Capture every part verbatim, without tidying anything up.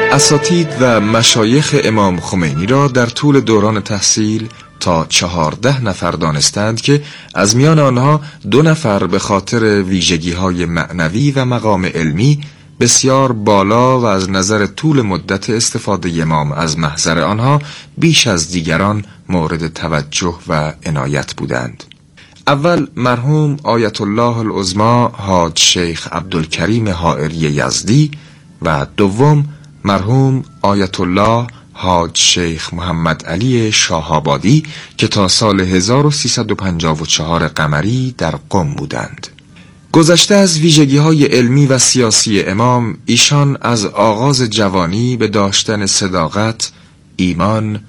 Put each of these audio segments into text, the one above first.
اساتید و مشایخ امام خمینی را در طول دوران تحصیل تا چهارده نفر دانستند که از میان آنها دو نفر به خاطر ویژگی‌های معنوی و مقام علمی بسیار بالا و از نظر طول مدت استفاده امام از محضر آنها بیش از دیگران مورد توجه و عنایت بودند. اول مرحوم آیت الله العظمی حاج شیخ عبدالکریم حائری یزدی و دوم مرحوم آیت الله حاج شیخ محمد علی شاهآبادی که تا سال هزار و سیصد و پنجاه و چهار قمری در قم بودند. گذشته از ویژگی‌های علمی و سیاسی امام، ایشان از آغاز جوانی به داشتن صداقت، ایمان،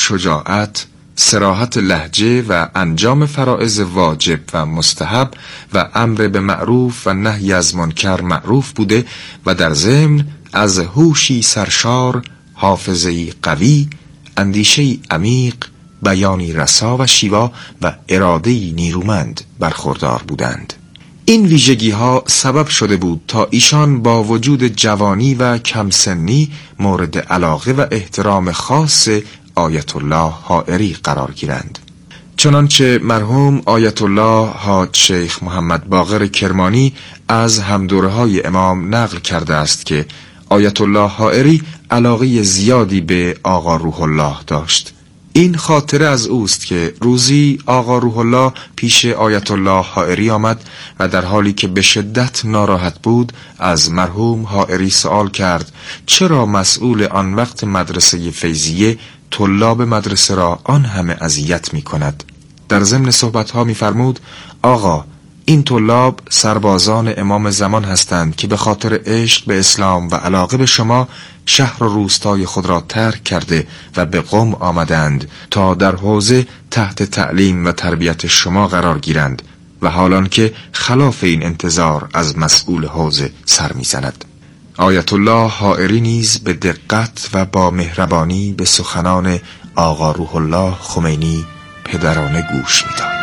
شجاعت، صراحت لهجه و انجام فرائض واجب و مستحب و امر به معروف و نهی از منکر معروف بوده و در ضمن از هوشی سرشار، حافظه‌ای قوی، اندیشه‌ای عمیق، بیانی رسا و شیوا و اراده‌ای نیرومند برخوردار بودند. این ویژگی ها سبب شده بود تا ایشان با وجود جوانی و کم سنی مورد علاقه و احترام خاص آیت الله حائری قرار گیرند. چنانچه مرحوم آیت الله حاج شیخ محمد باقر کرمانی از همدوره‌های امام نقل کرده است که آیت الله حائری علاقه زیادی به آقا روح الله داشت. این خاطره از اوست که روزی آقا روح الله پیش آیت الله حائری آمد و در حالی که به شدت ناراحت بود از مرحوم حائری سوال کرد چرا مسئول آن وقت مدرسه فیضیه طلاب مدرسه را آن همه اذیت می کند. در ضمن صحبتها می فرمود آقا این طلاب سربازان امام زمان هستند که به خاطر عشق به اسلام و علاقه به شما شهر و روستای خود را ترک کرده و به قم آمدند تا در حوزه تحت تعلیم و تربیت شما قرار گیرند و حالان که خلاف این انتظار از مسئول حوزه سر میزند. آیت الله حائری نیز به دقت و با مهربانی به سخنان آقا روح الله خمینی پدرانه گوش میداد.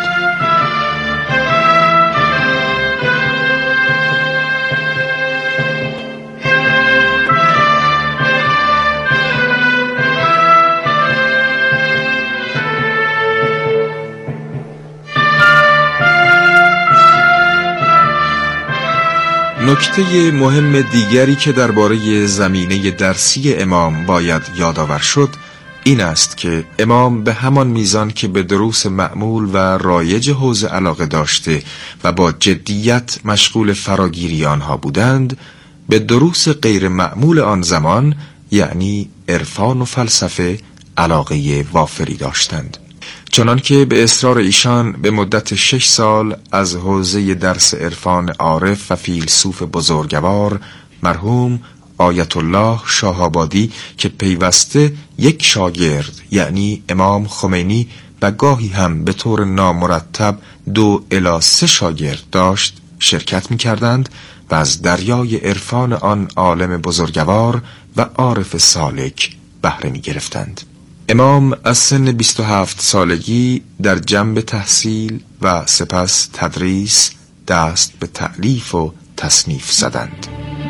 نکته مهم دیگری که درباره زمینه درسی امام باید یادآور شد این است که امام به همان میزان که به دروس معمول و رایج حوزه علاقه داشته و با جدیت مشغول فراگیری آنها بودند، به دروس غیر معمول آن زمان یعنی عرفان و فلسفه علاقه وافری داشتند. چنان که به اصرار ایشان به مدت شش سال از حوزه درس عرفان عارف و فیلسوف بزرگوار مرحوم آیت الله شاهآبادی که پیوسته یک شاگرد یعنی امام خمینی و گاهی هم به طور نامرتب دو الی سه شاگرد داشت شرکت می کردند و از دریای عرفان آن عالم بزرگوار و عارف سالک بهره می گرفتند. امام از سن بیست و هفت سالگی در جنب تحصیل و سپس تدریس دست به تألیف و تصنیف زدند.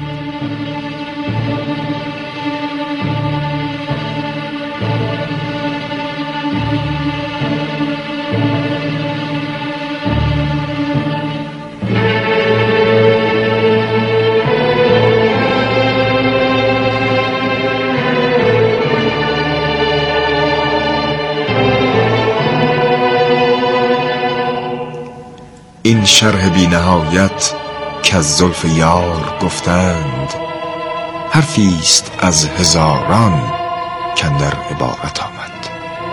این شرح بی نهایت که از زلف یار گفتند حرفیست از هزاران که اندر عبارت آمد.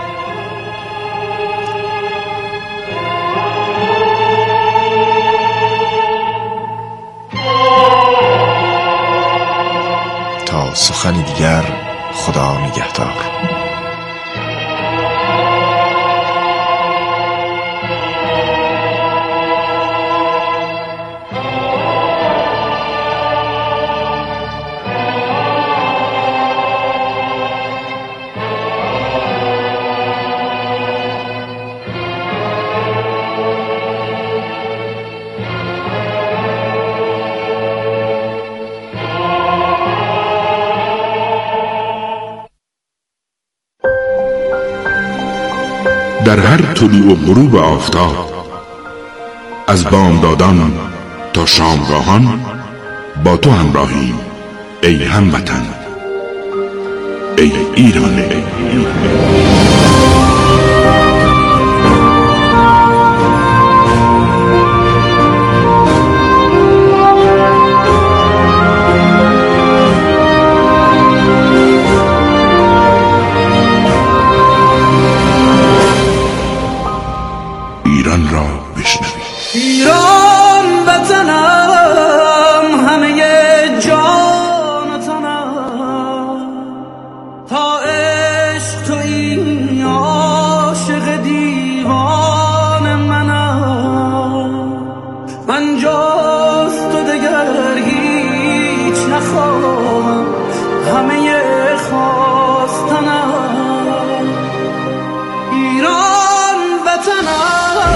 تا سخنی دیگر خدا نگهدار. در هر طلوع و غروب آفتاب، از بامدادان تا شامگاهان با تو همراهیم ای هموطن، ای ایران. ای ایران را بشنوید. ایران وطنم، همه جان و تنم، تا عشق تویی عاشق دیوان منم. من جز تو دگر هیچ نخواهم، همه خواستنم. ایران وطنم،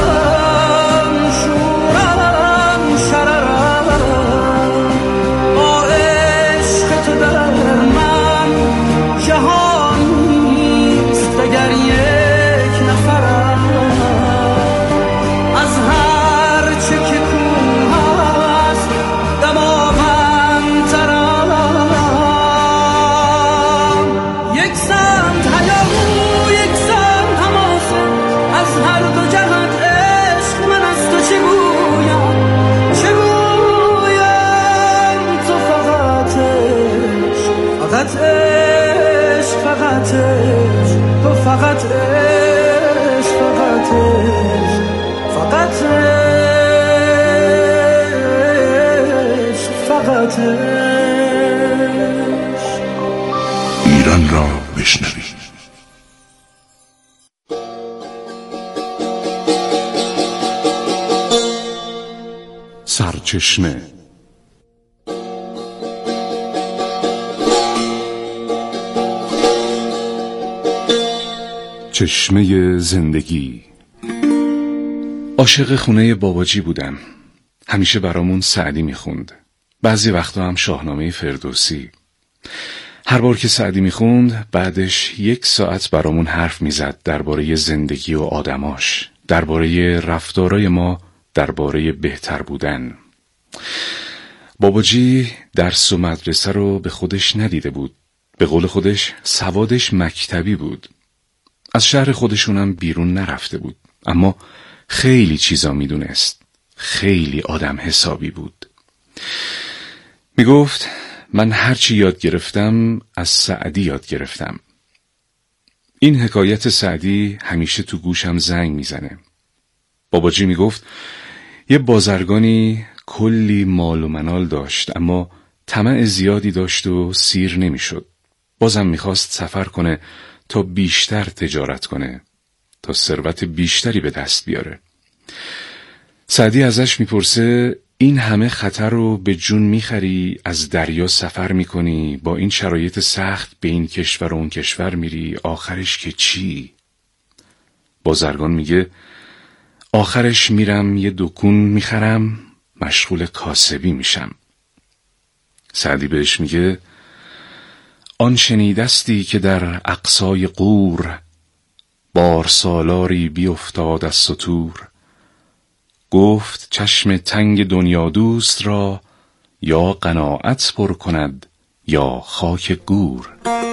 فقط عشق، فقط عشق، تو فقط عشق، فقط عشق، فقط عشق، فقط عشق. ایران را بشنوید. سرچشمه. چشمه زندگی. عاشق خونه باباجی بودم. همیشه برامون سعدی میخوند. بعضی وقتا هم شاهنامه فردوسی. هر بار که سعدی میخوند بعدش یک ساعت برامون حرف میزد درباره زندگی و آدماش، درباره رفتارای ما، درباره بهتر بودن. باباجی درس و مدرسه رو به خودش ندیده بود. به قول خودش سوادش مکتبی بود. از شهر خودشونم بیرون نرفته بود، اما خیلی چیزا میدونست. خیلی آدم حسابی بود. میگفت من هرچی یاد گرفتم از سعدی یاد گرفتم. این حکایت سعدی همیشه تو گوشم زنگ میزنه. باباجی میگفت یه بازرگانی کلی مال و منال داشت، اما طمع زیادی داشت و سیر نمیشد. بازم میخواست سفر کنه تا بیشتر تجارت کنه، تا ثروت بیشتری به دست بیاره. سعدی ازش میپرسه این همه خطر رو به جون میخری، از دریا سفر میکنی، با این شرایط سخت به این کشور و اون کشور میری، آخرش که چی؟ بازرگان میگه آخرش میرم یه دکون میخرم، مشغول کاسبی میشم. سعدی بهش میگه آن شنیدستی که در اقصای قور، بار سالاری بیفتاد از ستور. گفت چشم تنگ دنیا دوست را، یا قناعت پر کند یا خاک گور.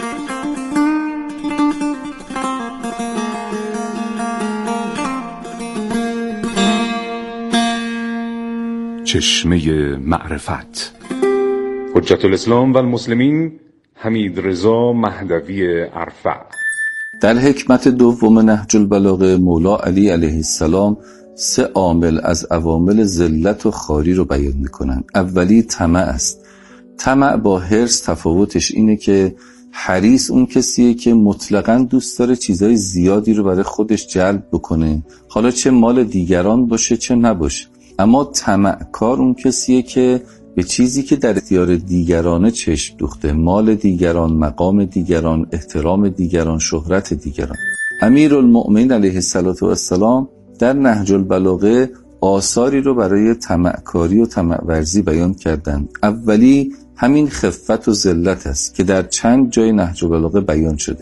چشمه معرفت. حجت الاسلام و المسلمین حمید رضا مهدوی ارفع. در حکمت دوم نهج البلاغه مولا علی علیه السلام سه عامل از عوامل ذلت و خواری رو بیان میکنن. اولی طمع است. طمع با حرص تفاوتش اینه که حریص اون کسیه که مطلقاً دوست داره چیزای زیادی رو برای خودش جلب بکنه، حالا چه مال دیگران باشه چه نباشه. اما طمعکار اون کسیه که به چیزی که در اختیار دیگرانه چشم دوخته، مال دیگران، مقام دیگران، احترام دیگران، شهرت دیگران. امیرالمؤمنین علیه السلام در نهج البلاغه آثاری رو برای طمعکاری و طمع‌ورزی بیان کردند. اولی همین خفت و ذلت است که در چند جای نهج البلاغه بیان شده.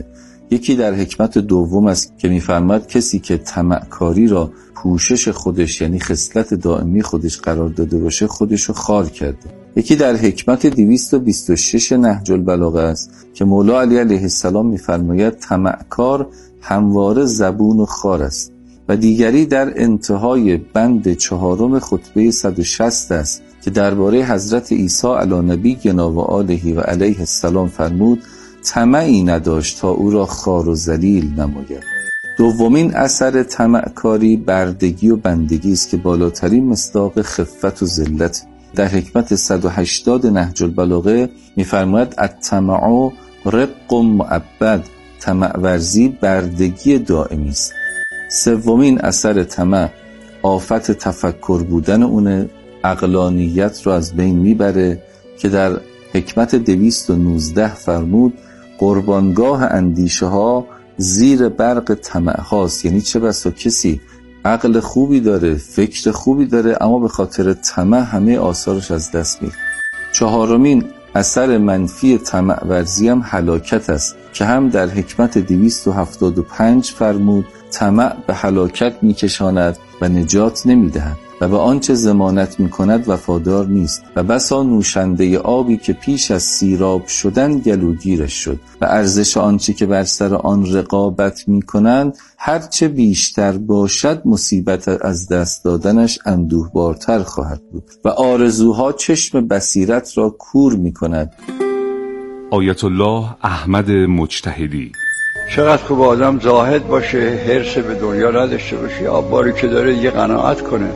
یکی در حکمت دوم است که می‌فرماید کسی که طمعکاری را پوشش خودش یعنی خصلت دائمی خودش قرار داده باشه خودش رو خار کرده. یکی در حکمت دویست و بیست و شش نهج البلاغه است که مولا علی علیه السلام می‌فرماید طمعکار همواره زبون و خار است. و دیگری در انتهای بند چهارم خطبه صد و شصت است که درباره حضرت عیسی علی نبینا و آله و علیه السلام فرمود طمعی نداشت تا او را خوار و ذلیل نماید. دومین اثر طمعکاری بردگی و بندگی است که بالاترین مصداق خفت و ذلت. در حکمت صد و هشتاد نهج البلاغه می‌فرماید الطمع رق مؤبد، طمع ورزی بردگی دائمی است. سومین اثر طمع آفت تفکر بودن اونه، عقلانیت رو از بین میبره که در حکمت دویست و نوزده فرمود قربانگاه اندیشه ها زیر برق طمع هاست. یعنی چه بسا کسی عقل خوبی داره، فکر خوبی داره، اما به خاطر طمع همه آثارش از دست میره. چهارمین اثر منفی طمع ورزی هم هلاکت است که هم در حکمت دویست و هفتاد و پنج فرمود طمع به هلاکت میکشاند و نجات نمیدهد و به آنچه ضمانت میکند وفادار نیست و بسا نوشنده آبی که پیش از سیراب شدن گلوگیرش شد و ارزش آنچه که بر سر آن رقابت میکنند هرچه بیشتر باشد مصیبت از دست دادنش اندوهبارتر خواهد بود و آرزوها چشم بصیرت را کور میکند. آیت الله احمد مجتهدی. چقدر خوب آدم زاهد باشه، حرص به دنیا نداشته باشه، آباری که داره یه قناعت کنه.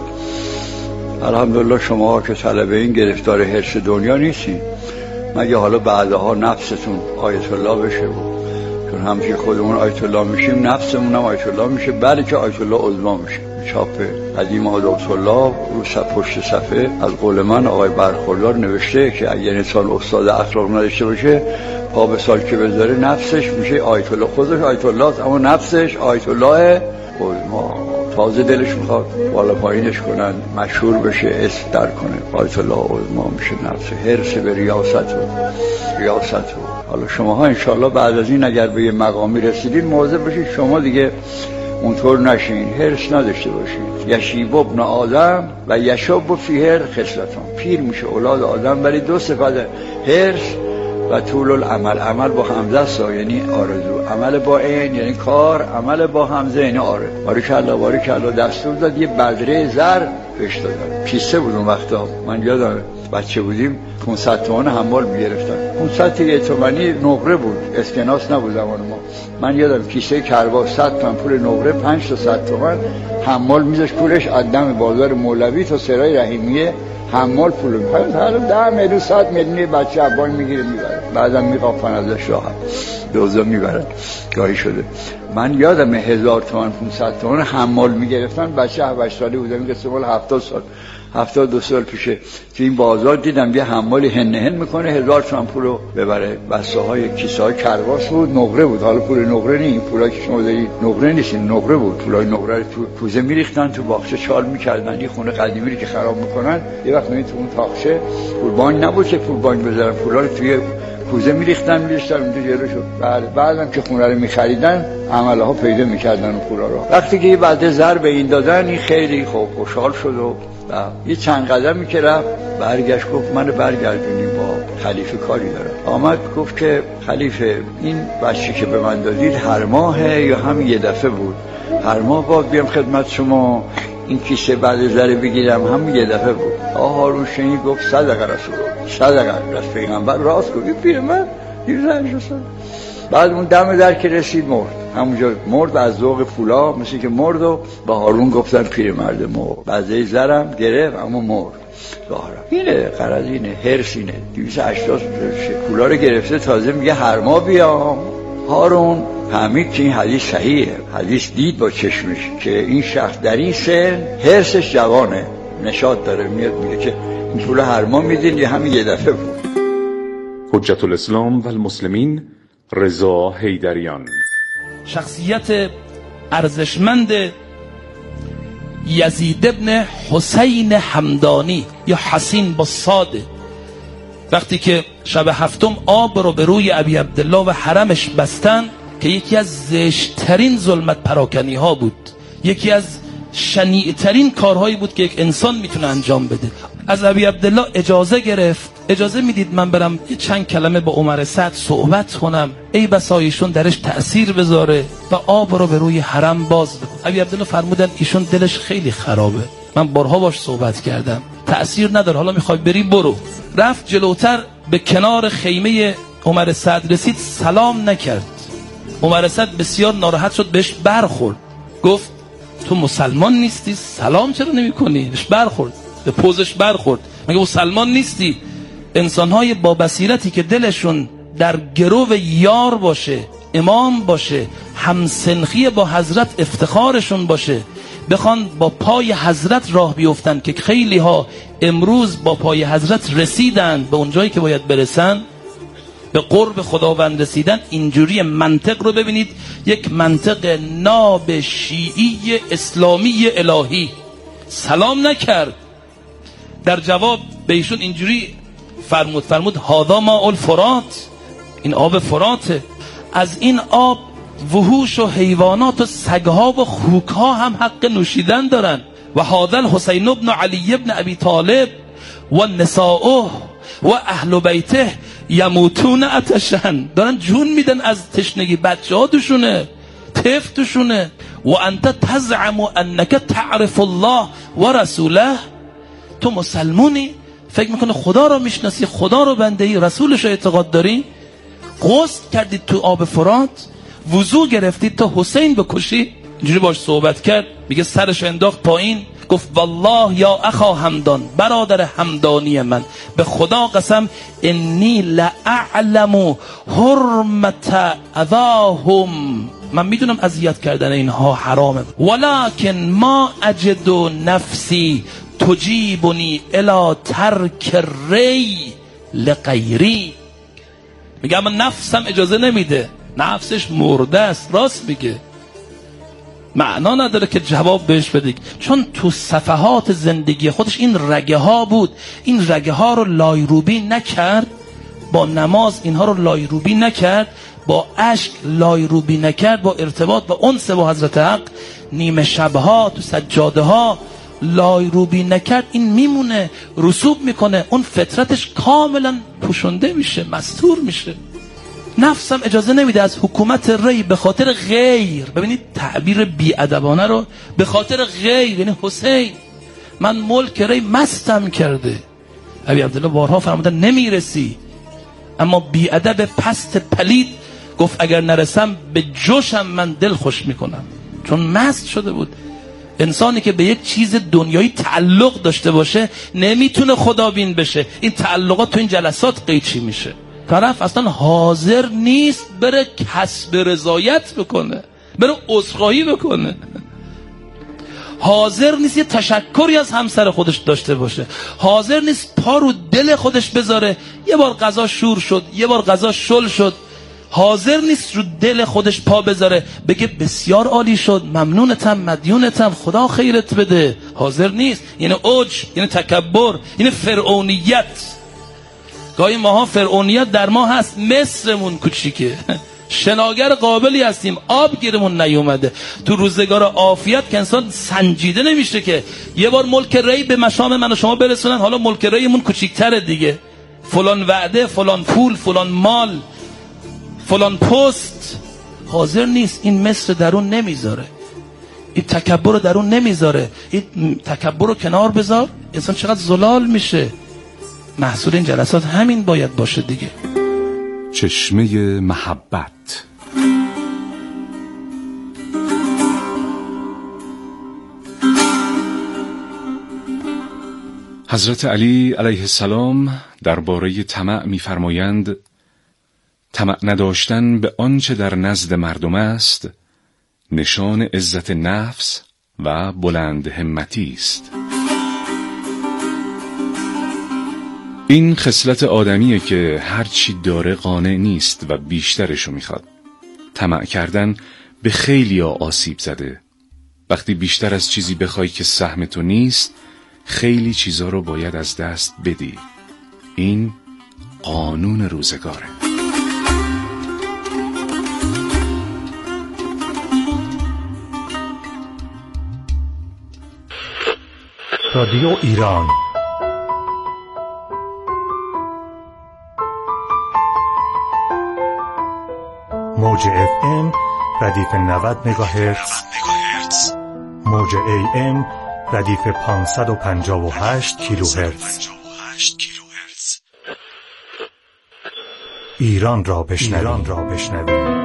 الحمدلله شما که طلبه این گرفتار حرص دنیا نیستین، مگه حالا بعدها نفستون آیت الله بشه بود، چون همچنین خودمون آیت الله میشیم نفسمون هم آیت الله میشه، بلکه آیت الله عظما میشه. چاپ قدیم آیت الله رو صف پشت صفحه از قول من آقای برخوردار نوشته که اگر انسان استاد اخلاق نداشته باشه پا به سال که بذاره نفسش میشه آیت الله، خودش آیت الله است اما نفسش آیت الله عظما. تازه دلش میخواد بالا پایینش کنن، مشهور بشه، اسم در کنه، آیت الله عظما میشه نفس. حرص به ریاست و ریاست و حالا شماها انشالله بعد از این اگر به یه مقامی رسیدین مواظب باشید شما دیگه اونطور نشین، حرص نداشته باشید. یشیب ابن آدم و یشب فیه خصلتان، پیر میشه اولاد آدم ولی دو صفت حرص و طول العمل. عمل با همزه است یعنی آرزو، عمل با عین یعنی کار، عمل با همزه یعنی آرزو. باریکالله باریکالله دستور داد یه بدره زر پیش دادن. پیسه بود اون وقتا، من یادم بچه بودیم پانصد تومان حمال می‌گرفتن. پانصد تومانی نقره بود، اسکناس نبود زمان ما. من یادم کیسه کرباس صد تومن پول نقره، پنج تا صد تومن حمال میذاش پولش از دم بازار مولوی تا سرای رحیمیه حمال پول می‌خرید. هر ده میلیون صد میلیون بچه ابان میگیره میبره، بعدم میقاپن ازش راحت دوزا میبرن. گاهی شده من یادم هزار تومن پانصد تومن حمال میگرفتن، بچه هشت ساله بودم که سال هفتاد سال هفتاد دو سال پیشه تو این بازار دیدم یه حمالی هن هن میکنه هزار تومن پولو ببره. بسته های کیسه های کرواس بود، نقره بود. حالا پول نقره نی، این پولایی که شما دارید نقره نیست، نقره بود. پولای نقره رو تو کوزه میریختن، تو باغچه چال میکردن. یه خونه قدیمی که خراب میکنن یه وقت میاد تو اون تاخچه، پول بانک نبود که پول بانک بذارن، پولا رو توی کوزه میریختن میریختن اونجا جلوشو. بعد بعدم که خونه رو میخریدن عمله ها پیدا میکردن اون پولا رو. وقتی که بعد زر به این دادن این خیلی خوب خوشحال شد و یه چند قدمی که رفت برگشت گفت منو برگردونی با خلیفه کاری دارم. آمد گفت که خلیفه این بچه که به من دادید هر ماه یا هم یه دفعه بود؟ هر ماه باید بیام خدمت شما این کیسه بعد زره بگیرم؟ هم یه دفعه بود. آه هارون شنید گفت صدقه رسول صدقه رسول پیغمبر راست گفت. پیر من دیرزنش رسول. بعد اون دم در که رسید مرد، همونجا مرد از ذوق پولا، مثل که مرد و به هارون گفتن پیرمرد مرد. بعضی زرم گرفت اما مرد. ظاهرا اینه قرض، اینه حرص، اینه دویست و هشتاد پولا رو گرفته تازه میگه هر ماه بیام. هارون فهمید که این حدیث صحیحه، حدیث دید با چشمش که این شخص در این سن حرصش جوانه، نشاط داره، میاد میگه که این پولا هر ماه میدین یا همین یه دفعه بود. حجت الاسلام و المسلمین رضا حیدریان. شخصیت ارزشمند یزید ابن حسین همدانی یا حسین با صاده، وقتی که شب هفتم آب رو به روی ابی عبدالله و حرمش بستن که یکی از زشت‌ترین ظلمت پراکنی ها بود، یکی از شنیع‌ترین کارهایی بود که یک انسان میتونه انجام بده. از ابی عبدالله اجازه گرفت، اجازه میدید من برم چند کلمه با عمر سعد صحبت کنم، ای بسا ایشون درش تأثیر بذاره و آب رو به روی حرم باز بکنه. ابی عبدالله فرمودن ایشون دلش خیلی خرابه، من بارها باش صحبت کردم، تأثیر نداره، حالا میخوای بری برو. رفت جلوتر به کنار خیمه عمر سعد رسید، سلام نکرد. عمر سعد بسیار ناراحت شد، بهش برخورد، گفت تو مسلمان نیستی؟ سلام چرا نمی کنی؟ بهش برخورد، به پوزش برخورد، مگه مسلمان نیستی؟ انسانهای با بصیرتی که دلشون در گرو یار باشه، امام باشه، همسنخی با حضرت افتخارشون باشه، بخوان با پای حضرت راه بیفتن که خیلی ها امروز با پای حضرت رسیدن به اون جایی که باید برسن، به قرب خداوند رسیدن. اینجوری منطق رو ببینید، یک منطق ناب شیعی اسلامی الهی. سلام نکرد، در جواب به ایشون اینجوری فرمود، فرمود هاذا ماء الفرات، این آب فراته، از این آب وحوش و حیوانات و سگها و خوکها هم حق نوشیدن دارن. و هذا الحسین بن علی بن ابی طالب و نساؤه و اهل بیته یموتون عطشن، دارن جون میدن از تشنگی، بچه ها دوشونه، طفل دوشونه. و انت تزعم انک تعرف الله و رسوله، تو مسلمونی فکر میکنه خدا رو میشناسی، خدا رو بندهی، رسولش رو اعتقاد داری، غسل کردید تو آب فرات، وضو گرفتید تا حسین بکشی. اینجوری باش صحبت کرد، میگه سرش انداخت پایین، گفت والله یا اخا همدان، برادر همدانی من، به خدا قسم انی لأعلم حرمت اذاهم، من میدونم اذیت کردن اینها حرامه، ولکن ما اجد نفسی تجیبنی الی ترک ری لغیری. میگه اما نفسم اجازه نمیده، نفسش مرده است. راست میگه، معنا نداره که جواب بهش بدی، چون تو صفحات زندگی خودش این رگه ها بود، این رگه ها رو لایروبی نکرد، با نماز اینها رو لایروبی نکرد، با اشک لایروبی نکرد، با ارتباط و انس با حضرت حق نیمه شبها تو سجاده ها لایروبی نکرد، این میمونه، رسوب میکنه، اون فطرتش کاملا پوشنده میشه، مستور میشه. نفسم اجازه نمیده از حکومت ری به خاطر غیر، ببینید تعبیر بیادبانه رو، به خاطر غیر یعنی حسین، من ملک ری مستم کرده. ابی عبدالله بارها فرمودن نمیرسی، اما بیادب پست پلید گفت اگر نرسم به جوشم من دل خوش میکنم، چون مست شده بود. انسانی که به یک چیز دنیایی تعلق داشته باشه نمیتونه خدابین بشه. این تعلقات تو این جلسات قیچی میشه، طرف اصلا حاضر نیست بره کسب رضایت بکنه، بره عذرخواهی بکنه، حاضر نیست یه تشکری از همسر خودش داشته باشه، حاضر نیست پا رو دل خودش بذاره، یه بار غذا شور شد، یه بار غذا شل شد، حاضر نیست رو دل خودش پا بذاره بگه بسیار عالی شد، ممنونتم، مدیونتم، خدا خیرت بده. حاضر نیست، یعنی اوج، یعنی تکبر، یعنی فرعونیت. گاهی ماها فرعونیت در ما هست، مصرمون کوچیکه، شناگر قابلی هستیم، آب گیرمون نیومده. تو روزگار عافیت که انسان سنجیده نمیشه که یه بار ملک ری به مشام من و شما برسونن، حالا ملک ریمون کوچیک‌تره دیگه، فلان وعده، فلان پول، فلان مال، فلان پست. حاضر نیست، این مصر درون نمیذاره، این تکبر رو درون نمیذاره، این تکبر رو کنار بذار، انسان چقدر زلال میشه. محصول این جلسات همین باید باشه دیگه. چشمه محبت. حضرت علی علیه السلام درباره طمع می‌فرمایند: طمع نداشتن به آنچه در نزد مردم است نشان عزت نفس و بلند همتی است. این خصلت آدمیه که هر چی داره قانع نیست و بیشترشو میخواد. طمع کردن به خیلیا آسیب زده. وقتی بیشتر از چیزی بخوای که سهم تو نیست، خیلی چیزا رو باید از دست بدی. این قانون روزگاره. رادیو ایران. موج اف ام ردیف نود مگاهرتز، موج ای ام ردیف پانصد و پنجاه و هشت کیلوهرتز. ایران را بشنوید. ایران را بشنوید.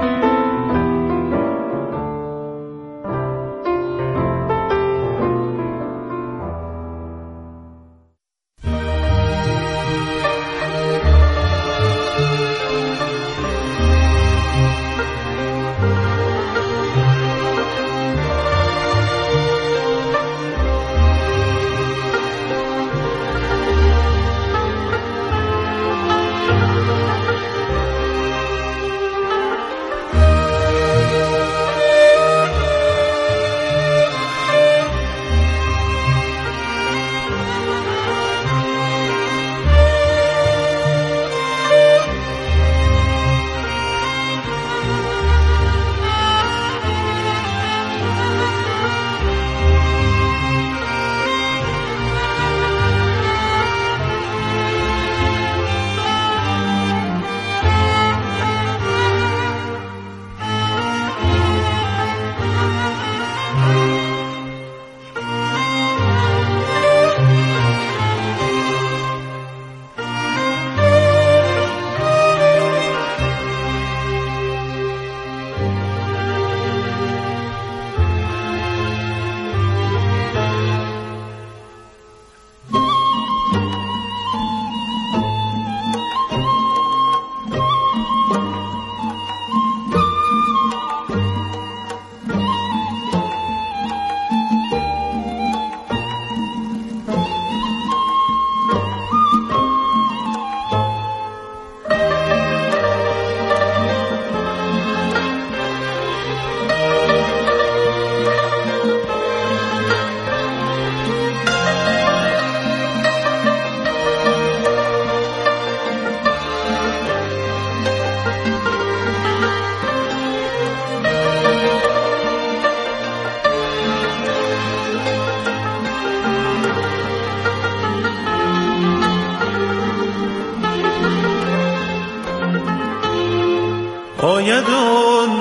آید آن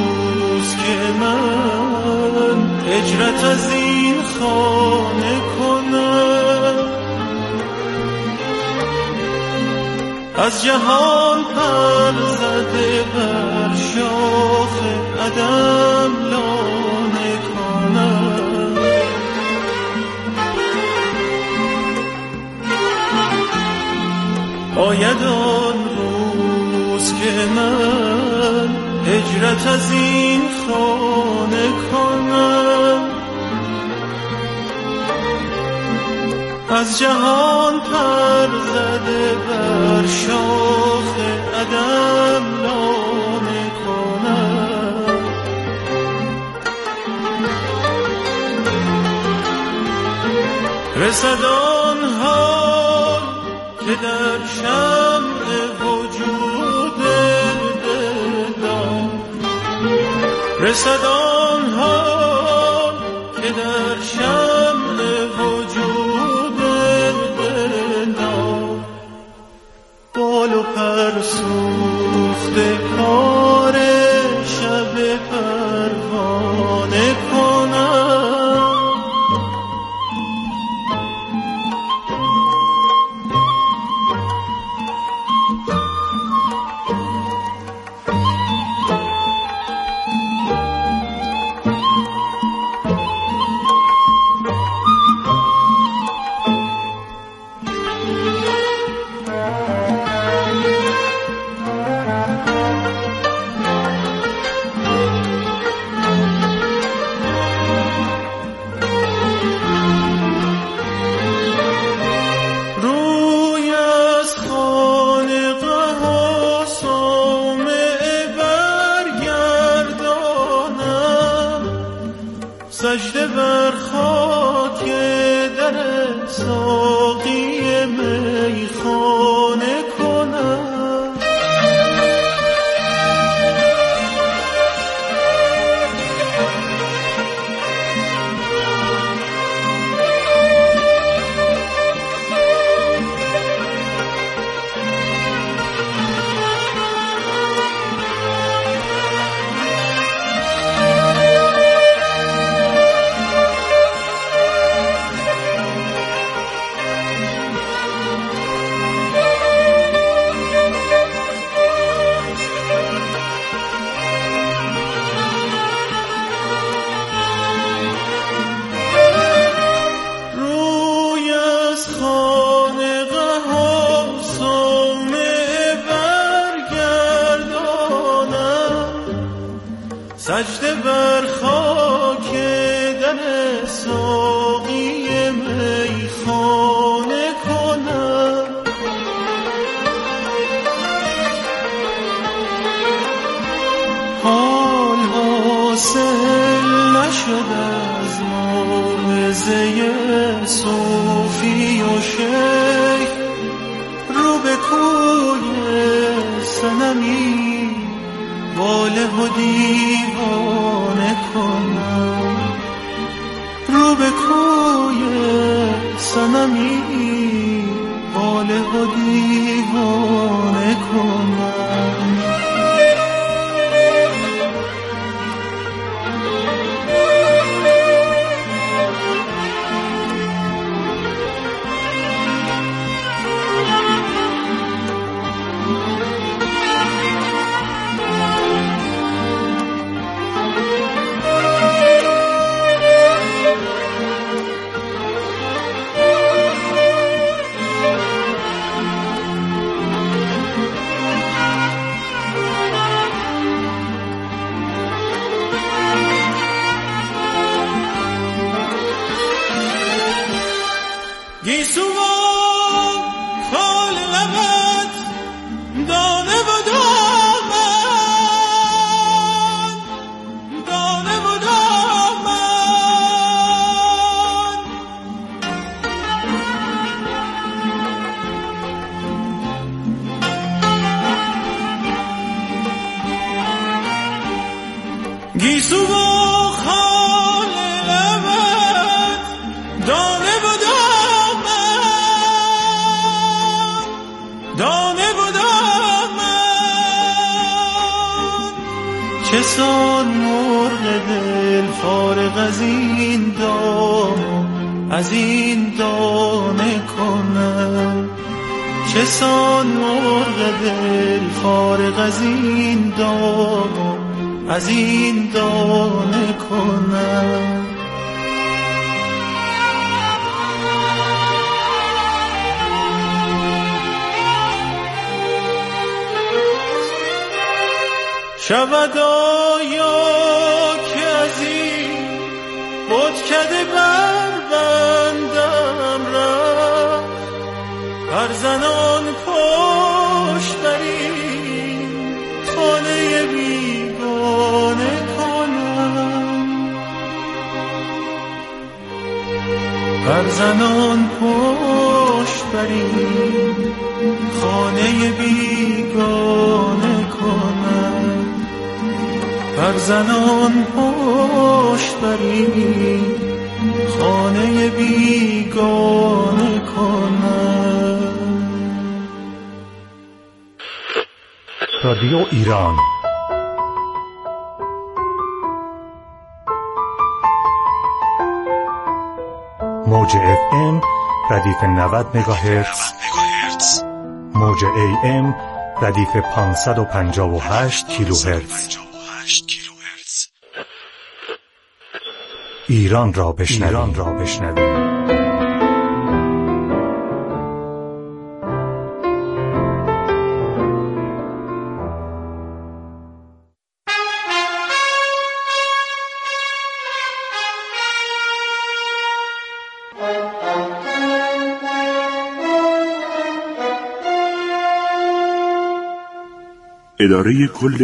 روز که من هجرت از این خانه کنم، از جهان پر زده بر شاخ عدم لانه کنم. آید آن روز که من هجرت از این خانه کنم، از جهان پر زده بر شاخ عدم لانه کنم. رسد آن حال که در شمع وجود دلم، رسد آن حال که در شمع وجود دلم، بال و پر سوخته کار شب پروانه کنم. سجده بر خاک در ساقی میخانه کنم. سجده بر خاک در ساقی میخانه کنم، حال حاصل نشد از موعظه صوفی و شیخ، رو به کوی صنمی واله و دیوانه کنم، رو به کوی صنمی واله و دیوانه کنم. گیسو و خال لبت دانه و دامن، دانه و دامن، گیسو و خال لبت دانه و دانه و دامن، چه سان مرغ دل فارغ از این دام از این دانه کنم، چه سان مرغ دل فارغ از این دام از این دانه کنم. شود آیا که از این بتکده بربندم رفت، هر زنان پشت بر این خانه بیگانه کنم، هر زنان پشت بر این خانه بیگانه کنم، هر زنان پشت بر این خانه بیگانه کنم. رادیو ایران موج اف ام ردیف نود مگاهرتز، موج ای ام ردیف پانصد و پنجاه و هشت کیلوهرتز. ایران را بشنوید. ایران را بشنوید. اداره کل